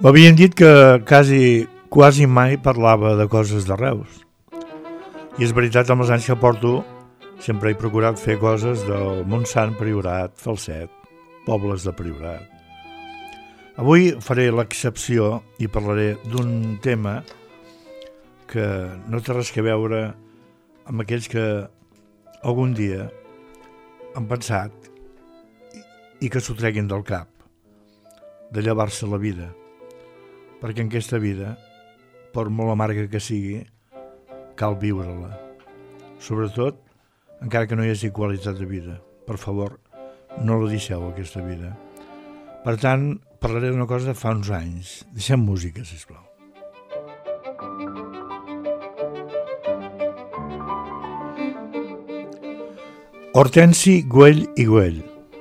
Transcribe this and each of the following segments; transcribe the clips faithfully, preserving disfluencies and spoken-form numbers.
M'havien dit que quasi, quasi mai parlava de coses de Reus. I és veritat, amb els anys que porto, sempre he procurat fer coses del Montsant, Priorat, Falset, pobles de Priorat. Avui faré l'excepció i parlaré d'un tema que no té res a veure amb aquells que algun dia han pensat i que s'ho treguin del cap, de llevar-se la vida, perquè en aquesta vida, per molt amarga que sigui, cal viure-la. Sobretot, encara que no hi hagi qualitat de vida. Per favor, no la deixeu, aquesta vida. Per tant, parlaré d'una cosa de fa uns anys. Deixem música, sisplau. Hortensi Güell i Güell.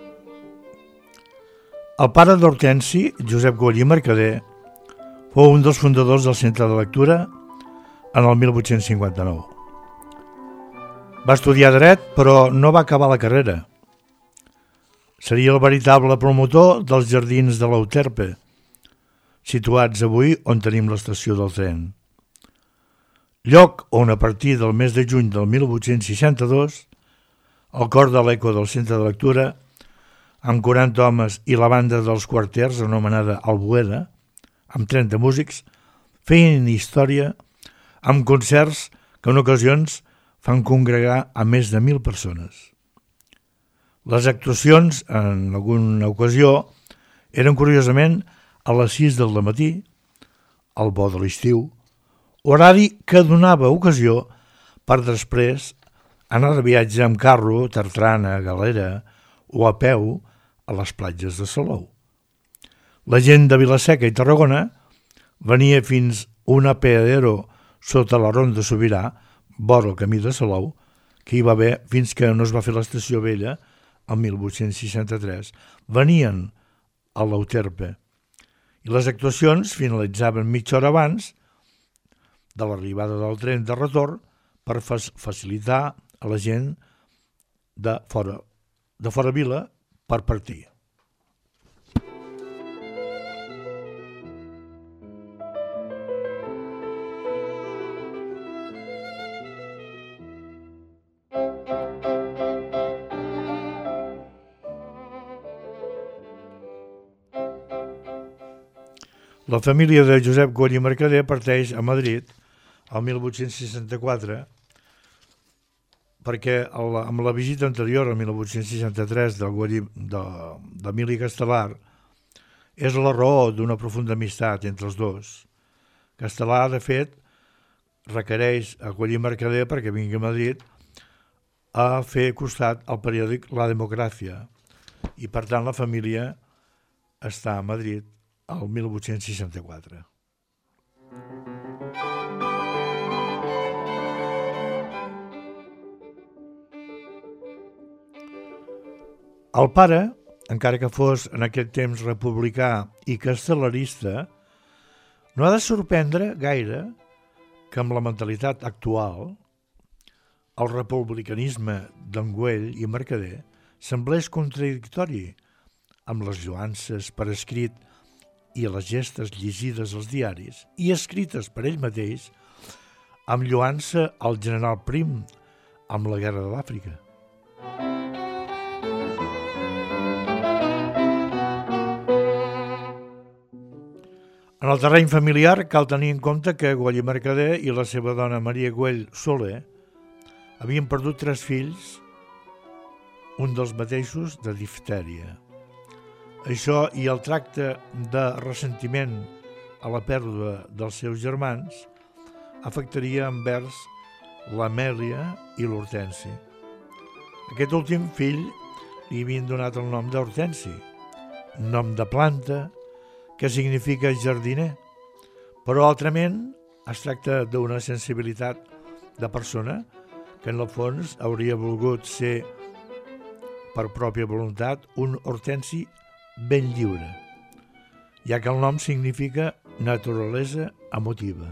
El pare d'Hortensi, Josep Güell i Mercader, fou un dels fundadors del Centre de Lectura en el mil vuit-cents cinquanta-nou. Va estudiar dret, però no va acabar la carrera. Seria el veritable promotor dels jardins de l'Euterpe, situats avui on tenim l'estació del tren. Lloc on a partir del mes de juny del mil vuit-cents seixanta-dos, el cor de l'eco del Centre de Lectura, amb quaranta homes i la banda dels quarters anomenada Albuera, amb trenta músics, feien història amb concerts que en ocasions fan congregar a més de mil persones. Les actuacions, en alguna ocasió, eren curiosament a les sis del matí, al bo de l'estiu, horari que donava ocasió per després anar de viatge amb carro, tartrana, galera o a peu a les platges de Salou. La gent de Vila-seca i Tarragona venia fins un apeadero sota la Ronda Sobirà, vora el camí de Salou, que hi va haver fins que no es va fer l'estació vella el mil vuit-cents seixanta-tres. Venien a l'Euterpe i les actuacions finalitzaven mitja hora abans de l'arribada del tren de retorn per facilitar a la gent de fora, de fora vila per partir. La família de Josep Güell i Mercader parteix a Madrid el mil vuit-cents seixanta-quatre perquè amb la visita anterior, el mil vuit-cents seixanta-tres, d'Emili Castelar, és la raó d'una profunda amistat entre els dos. Castelar, de fet, requereix a Güell i Mercader perquè vingui a Madrid a fer costat al periòdic La Democràcia i, per tant, la família està a Madrid el mil vuit-cents seixanta-quatre. El pare, encara que fos en aquest temps republicà i castelarista, no ha de sorprendre gaire que amb la mentalitat actual el republicanisme d'en Güell i Mercader semblés contradictori amb les lloances per escrit i a les gestes llegides als diaris i escrites per ell mateix amb lloança al general Prim amb la guerra de l'Àfrica. En el terreny familiar cal tenir en compte que Güell i Mercader i la seva dona Maria Güell Soler havien perdut tres fills, un dels mateixos de diftèria. Això i el tracte de ressentiment a la pèrdua dels seus germans afectaria envers l'Amèlia i l'Hortensi. Aquest últim fill li havien donat el nom d'Hortensi, nom de planta que significa jardiner, però altrament es tracta d'una sensibilitat de persona que en el fons hauria volgut ser per pròpia voluntat un Hortensi ben lliure, ja que el nom significa naturalesa emotiva.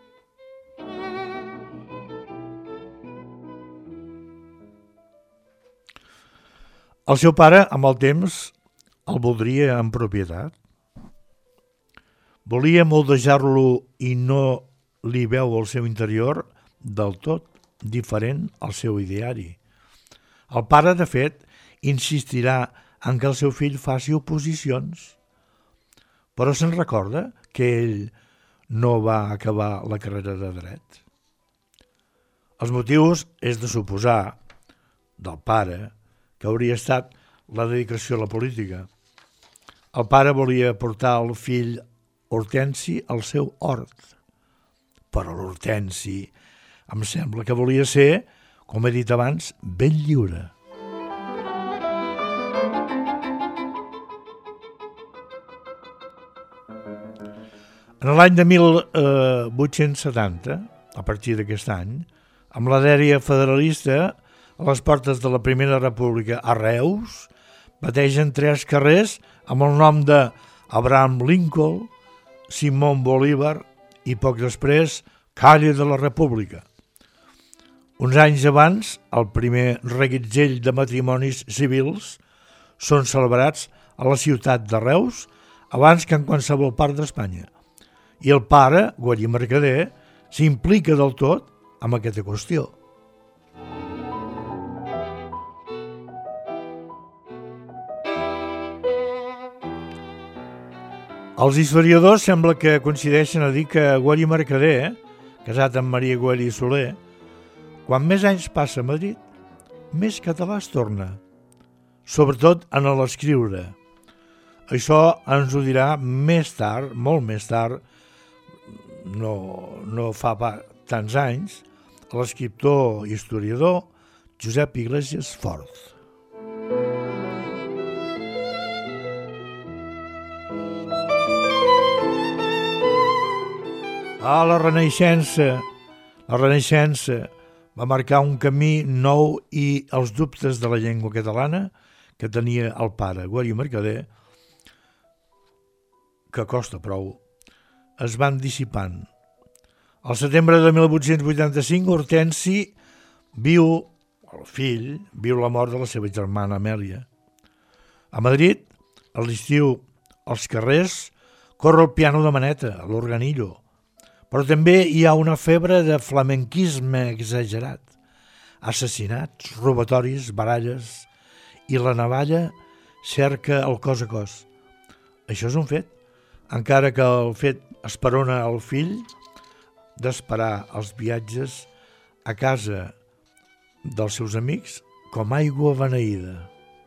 El seu pare, amb el temps, el voldria en propietat. Volia moldejar-lo i no li veu el seu interior del tot diferent al seu ideari. El pare, de fet, insistirà en que el seu fill faci oposicions, però se'n recorda que ell no va acabar la carrera de dret. Els motius és de suposar del pare que hauria estat la dedicació a la política. El pare volia portar el fill Hortensi al seu hort, però l'Hortensi em sembla que volia ser, com he dit abans, ben lliure. En l'any de mil vuit-cents setanta, a partir d'aquest any, amb la dèria federalista, a les portes de la Primera República a Reus, bategen tres carrers amb el nom d'Abraham Lincoln, Simón Bolívar i poc després Calle de la República. Uns anys abans, el primer reguitzell de matrimonis civils són celebrats a la ciutat de Reus abans que en qualsevol part d'Espanya. I el pare, Guarí Mercader, s'implica del tot amb aquesta qüestió. Els historiadors sembla que coincideixen a dir que Guarí Mercader, casat amb Maria Güell i Soler, quan més anys passa a Madrid, més català es torna, sobretot en l'escriure. Això ens ho dirà més tard, molt més tard, no, no fa pa, tants anys, l'escriptor i historiador Josep Iglesias Fort. Ah, la Renaixença, la Renaixença va marcar un camí nou i els dubtes de la llengua catalana que tenia el pare Guarí Mercader, que costa prou, es van dissipant. Al setembre de mil vuit-cents vuitanta-cinc, Hortensi viu, el fill, viu la mort de la seva germana Amèlia. A Madrid, a l'estiu, als carrers, corre el piano de Maneta, l'organillo, però també hi ha una febre de flamenquisme exagerat, assassinats, robatoris, baralles, i la navalla cerca el cos a cos. Això és un fet, encara que el fet esperona el fill d'esperar els viatges a casa dels seus amics com aigua beneïda.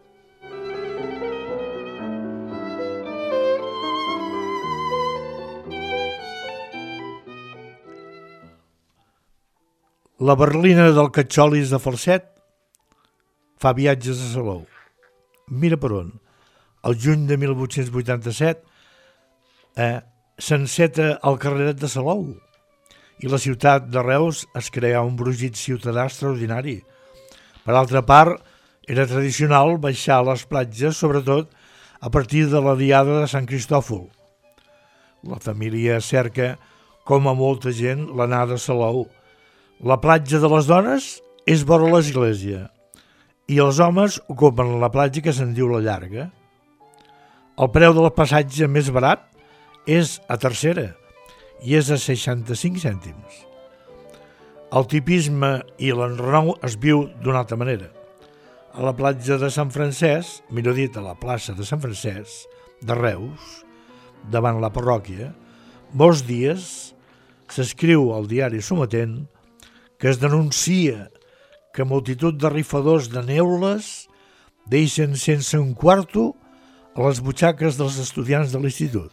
La berlina del Catxolis de Falset fa viatges a Salou. Mira per on. El juny de mil vuit-cents vuitanta-set eh, s'enceta el carreret de Salou i la ciutat de Reus es crea un brogit ciutadà extraordinari. Per altra part, era tradicional baixar a les platges, sobretot a partir de la diada de Sant Cristòfol. La família cerca, com a molta gent, l'anada a Salou. La platja de les dones és vora l'església i els homes ocupen la platja que se'n diu la Llarga. El preu del passatge més barat és a tercera i és a seixanta-cinc cèntims. El tipisme i l'enrenou es viu d'una altra manera. A la platja de Sant Francesc, millor dit a la plaça de Sant Francesc de Reus, davant la parròquia, molts dies s'escriu al diari Sometent que es denuncia que multitud de rifadors de neules deixen sense un quarto a les butxaques dels estudiants de l'institut.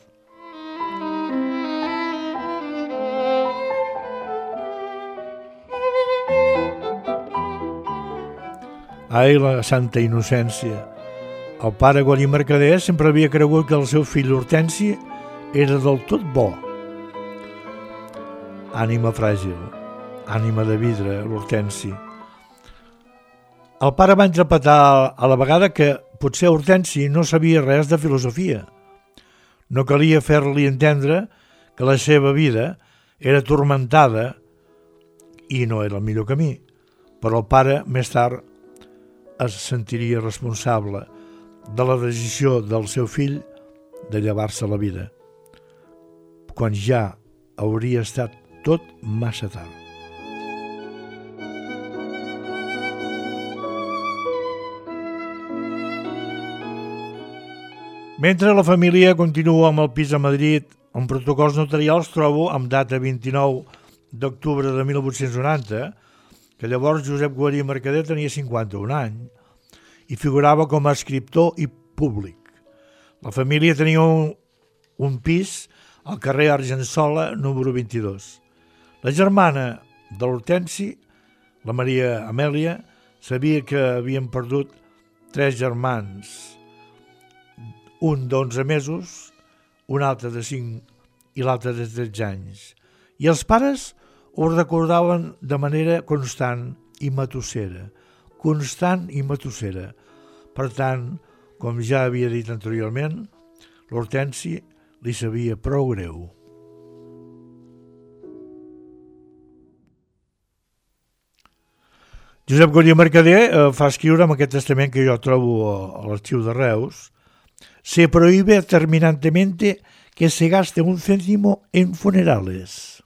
Ai, la santa innocència! El pare Guarí Mercader sempre havia cregut que el seu fill Hortensi era del tot bo. Ànima fràgil, ànima de vidre, l'Hortensi. El pare va interpretar a la vegada que potser Hortensi no sabia res de filosofia. No calia fer-li entendre que la seva vida era turmentada i no era el millor camí, però el pare més tard es sentiria responsable de la decisió del seu fill de llevar-se la vida. quan ja hauria estat tot massa tard. Mentre la família continua amb el pis a Madrid, en protocols notarials trobo amb data vint-i-nou d'octubre de mil vuit-cents noranta que llavors Josep Guarí Mercader tenia cinquanta-un anys i figurava com a escriptor i públic. La família tenia un, un pis al carrer Argensola, número vint-i-dos. La germana de l'Hortensi, la Maria Amèlia, sabia que havien perdut tres germans, un d'onze mesos, un altre de cinc i l'altre de tretze anys. I els pares ho recordaven de manera constant i matossera, constant i matossera. Per tant, com ja havia dit anteriorment, l'Hortensi li sabia prou greu. Josep Guarí Mercader eh, fa escriure amb aquest testament que jo trobo a, a l'arxiu de Reus: se prohíbe terminantemente que se gaste un céntimo en funerales.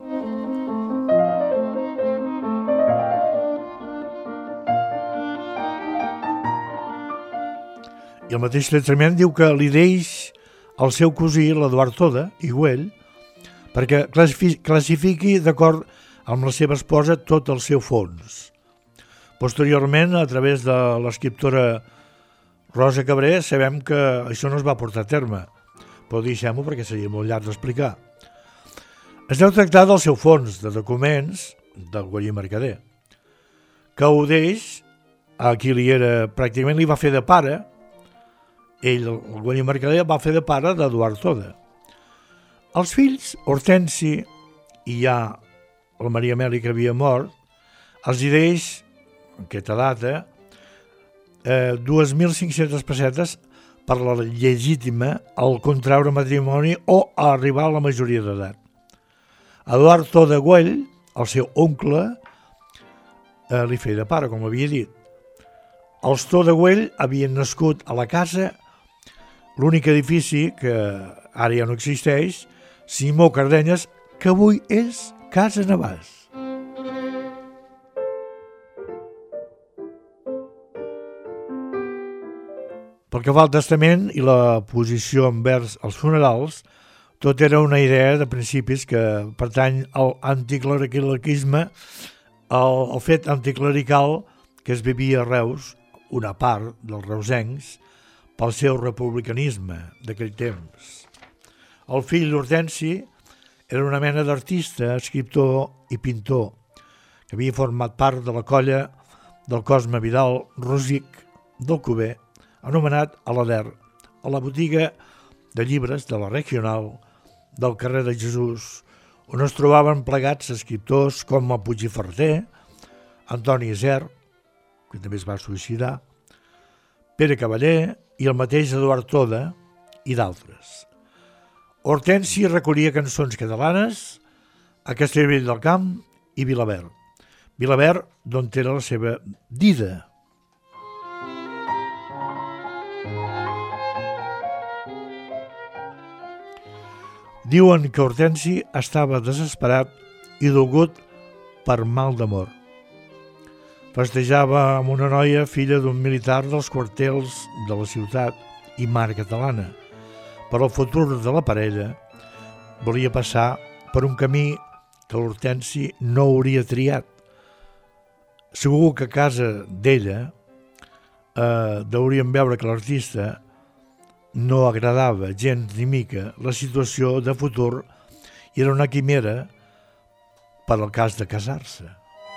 I el mateix testament diu que li deix al seu cosí, l'Eduard Toda i Güell, perquè classifiqui d'acord amb la seva esposa tot el seu fons. Posteriorment, a través de l'escriptora Rosa Cabré, sabem que això no es va portar a terme, però deixem-ho perquè seria molt llarg d'explicar. Es deu tractar del seu fons de documents del Guarí Mercader, que ho deix a qui li era, pràcticament li va fer de pare. Ell, el Guarí Mercader, va fer de pare d'Eduard Toda. Els fills, Hortensi i ja la Maria Amèlia, que havia mort, els hi deix, en aquesta data, eh, dos mil cinc-centes pessetes per la legítima al contraure matrimoni o a arribar a la majoria d'edat. Eduard Toda Güell, el seu oncle, eh, li feia de pare, com havia dit. Els Toda Güell havien nascut a la casa, l'únic edifici que ara ja no existeix, Simó Cardenyes, que avui és Casa Navàs. Pel que fa al testament i la posició envers els funerals, tot era una idea de principis que pertany al anticlericalisme, al, al fet anticlerical que es vivia a Reus, una part dels reusencs, pel seu republicanisme d'aquell temps. El fill Hortensi era una mena d'artista, escriptor i pintor, que havia format part de la colla del Cosme Vidal Rosic d'Alcover, anomenat Alader, a la botiga de llibres de la Regional del carrer de Jesús, on es trobaven plegats escriptors com el Puigferrer, Antoni Aser, que també es va suïcidar, Pere Cavaller i el mateix Eduard Toda i d'altres. Hortensi recollia cançons catalanes a Castellvell del Camp i Vilaverd. Vilaverd, d'on era la seva dida. Diuen que Hortensi estava desesperat i dolgut per mal d'amor. Festejava amb una noia filla d'un militar dels quartels de la ciutat i mar catalana. Per al futur de la parella volia passar per un camí que l'Hortensi no hauria triat. Segur que a casa d'ella eh, deuríem veure que l'artista no agradava gens ni mica la situació de futur i era una quimera per al cas de casar-se.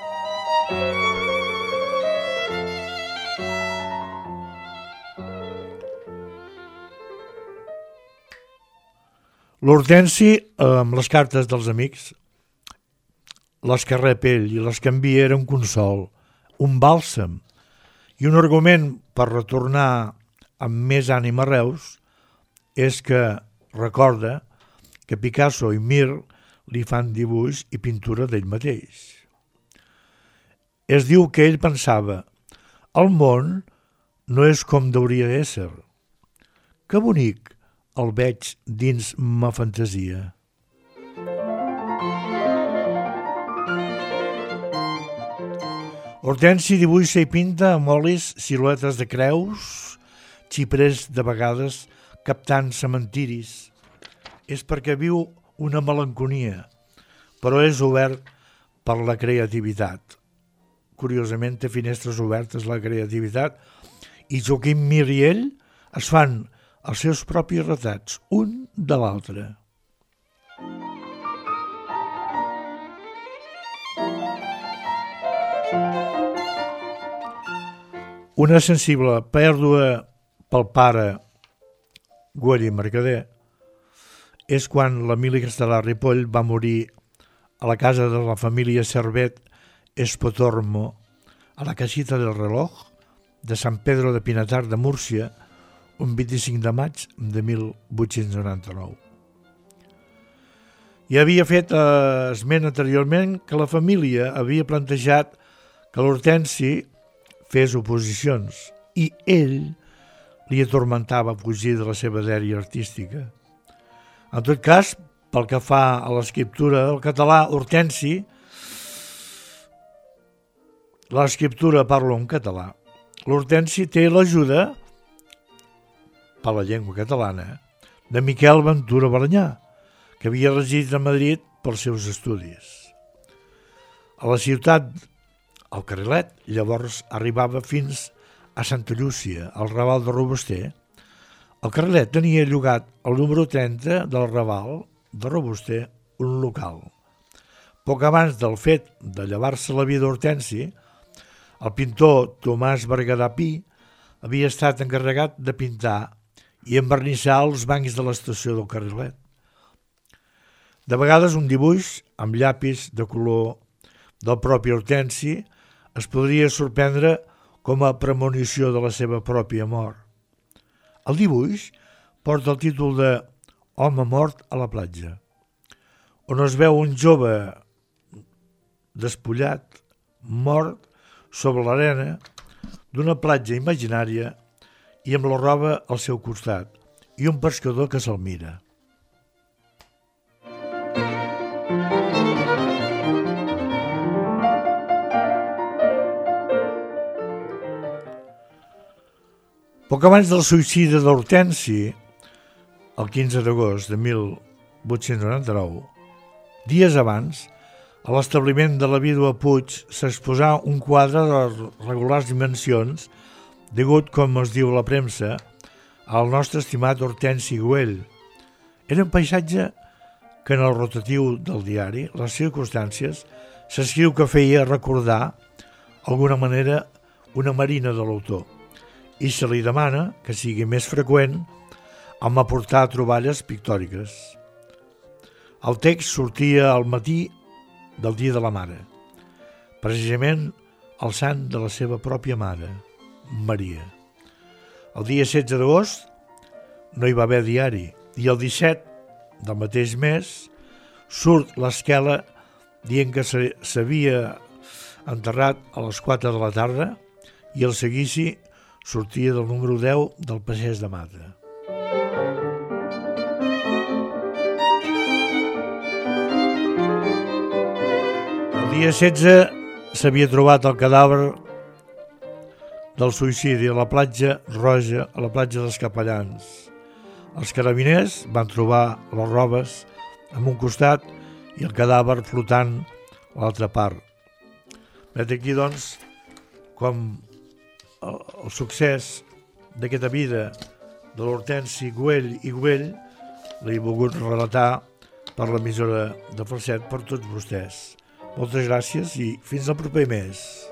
L'Hortensi, amb les cartes dels amics, les que rep ell i les que envia, era un consol, un bàlsam i un argument per retornar amb més ànim a Reus és que recorda que Picasso i Mir li fan dibuix i pintura d'ell mateix. Es diu que ell pensava: el món no és com hauria d'ésser. Que bonic el veig dins ma fantasia. Hortensi dibuixa i pinta amb olis siluetes de creus, xiprers de vegades captant cementiris. És perquè viu una melanconia, però és obert per la creativitat. Curiosament té finestres obertes la creativitat i Joaquim Mir i ell es fan els seus propis retrats, un de l'altre. Una sensible pèrdua pel pare Güell i Mercader és quan l'Emili Castelar Ripoll va morir a la casa de la família Servet Espotormo, a la casita del reloj de Sant Pedro de Pinatar de Múrcia, un vint-i-cinc de maig de mil vuit-cents noranta-nou. Ja havia fet eh, esment anteriorment que la família havia plantejat que l'Hortensi fes oposicions i ell li atormentava fugir de la seva dèria artística. En tot cas, pel que fa a l'escriptura del català, Hortensi, l'escriptura parlo en català, l'Hortensi té l'ajuda, per la llengua catalana, de Miquel Ventura Balenyà, que havia residit a Madrid pels seus estudis. A la ciutat, al Carrilet, llavors arribava fins a Santa Llúcia, al Raval de Robuster. El Carrilet tenia llogat el número trenta del Raval de Robuster, un local. Poc abans del fet de llevar-se la vida d'Hortensi, el pintor Tomàs Berguedà Pi havia estat encarregat de pintar i envernissar els bancs de l'estació del Carrilet. De vegades un dibuix amb llapis de color del propi Hortensi es podria sorprendre com a premonició de la seva pròpia mort. El dibuix porta el títol de Home mort a la platja, on es veu un jove despullat, mort, sobre l'arena d'una platja imaginària i amb la roba al seu costat i un pescador que se'l mira. Poc abans del suïcidi d'Hortensi, el quinze d'agost de mil vuit-cents noranta-nou, dies abans, a l'establiment de la vídua Puig s'exposà un quadre de regulars dimensions degut, com es diu a la premsa, al nostre estimat Hortensi Güell. Era un paisatge que en el rotatiu del diari, les circumstàncies, s'escriu que feia recordar, d'alguna manera, una marina de l'autor, i se li demana que sigui més freqüent amb aportar troballes pictòriques. El text sortia al matí del dia de la mare, precisament el sant de la seva pròpia mare, Maria. El dia setze d'agost no hi va haver diari i el disset del mateix mes surt l'esquela dient que s'havia enterrat a les quatre de la tarda i el seguici sortia del número deu del Passeig de Mata. El dia setze s'havia trobat el cadàver del suïcidi a la platja Roja, a la platja dels Capellans. Els carabiners van trobar les robes en un costat i el cadàver flotant a l'altra part. Vet aquí, doncs, com el, el succés d'aquesta vida de l'Hortensi Güell i Güell l'he volgut relatar per l'emissora de Falset per tots vostès. Moltes gràcies i fins al proper mes.